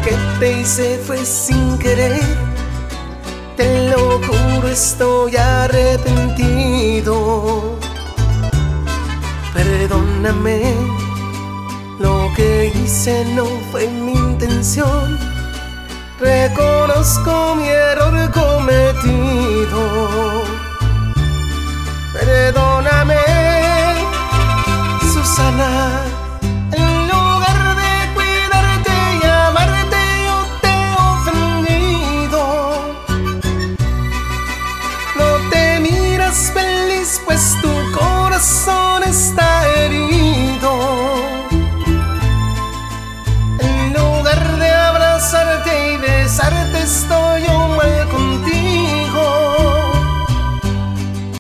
que te hice fue sin querer. Te lo juro, estoy arrepentido. Perdóname, lo que hice no fue mi intención. Reconozco mi error cometido. Perdóname.